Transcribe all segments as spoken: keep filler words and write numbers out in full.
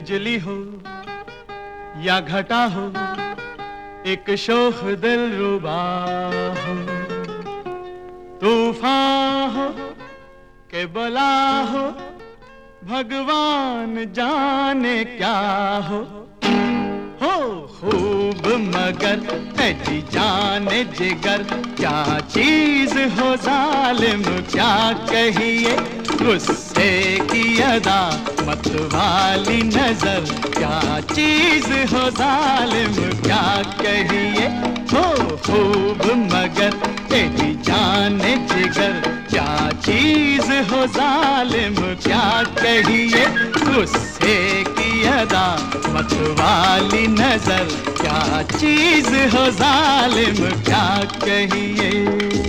बिजली हो या घटा हो, एक शोख दिल रुबा हो, तूफान हो के बला हो, भगवान जाने क्या हो। हो खूब मगर है जी जाने जिगर, क्या चीज हो जालिम क्या कहिए, गुस्से की अदा मत वाली नजर, क्या चीज हो जालिम क्या कहिए। हो खूब मगर है जी जाने जिगर, क्या चीज हो जालिम क्या कहिए, गुस्से की अदा मत वाली नजर, क्या चीज हो जालिम क्या कहिए।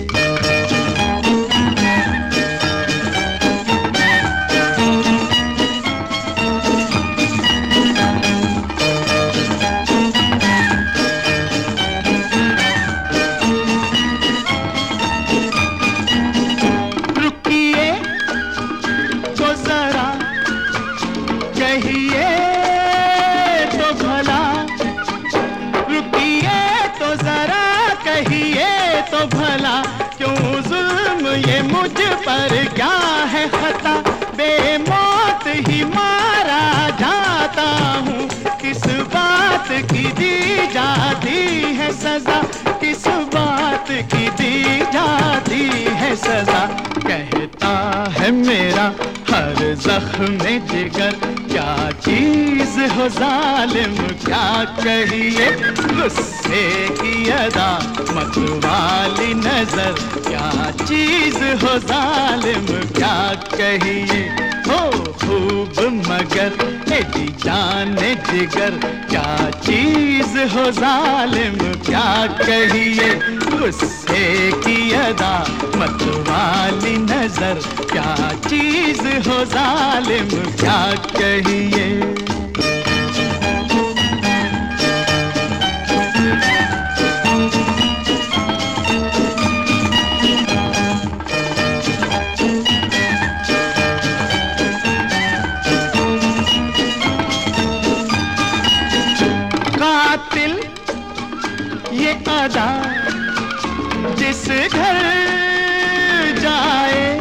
कहिए तो भला, रुकिए तो जरा कहिए तो भला, क्यों जुल्म ये मुझ पर क्या है खता, बेमौत ही मारा जाता हूँ, किस बात की दी जाती है सजा, किस बात की दी जाती है सजा। कहता है मेरा हर जख्म जिगर, क्या चीज हो जालिम क्या कहिए, गुस्से की अदा मत वाली नजर, क्या चीज हो जालिम क्या कहिए। हो खूब मगर है जी जाने जिगर, क्या चीज हो जालिम क्या कहिए, गुस्से की अदा मत वाली नजर, क्या चीज हो जालिम क्या कहिए। कातिल ये अदा जिस घर जाए,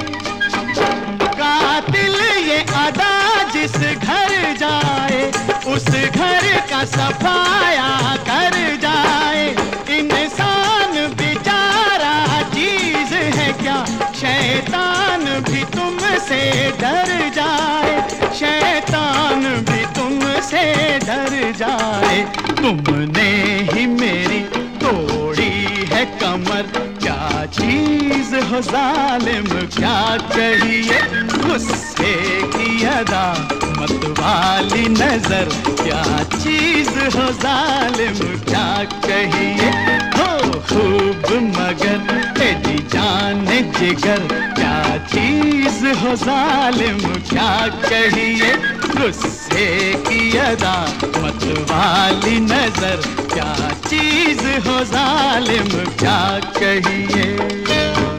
कातिल ये अदा जिस घर जाए, उस घर का सफाया कर जाए। इंसान बेचारा चीज है क्या, शैतान भी तुमसे डर जाए, शैतान भी तुमसे डर जाए। तुमने ही मेरी तोड़ी है कमर, क्या चीज हो जालिम क्या कहिए, गुस्से की अदा मत वाली नजर, क्या चीज हो जालिम क्या कहिए। हो खूब मगर है जी जाने जिगर, क्या चीज हो जालिम क्या कहिए, गुस्से की अदा मत वाली नजर, क्या चीज हो जालिम क्या कहिए।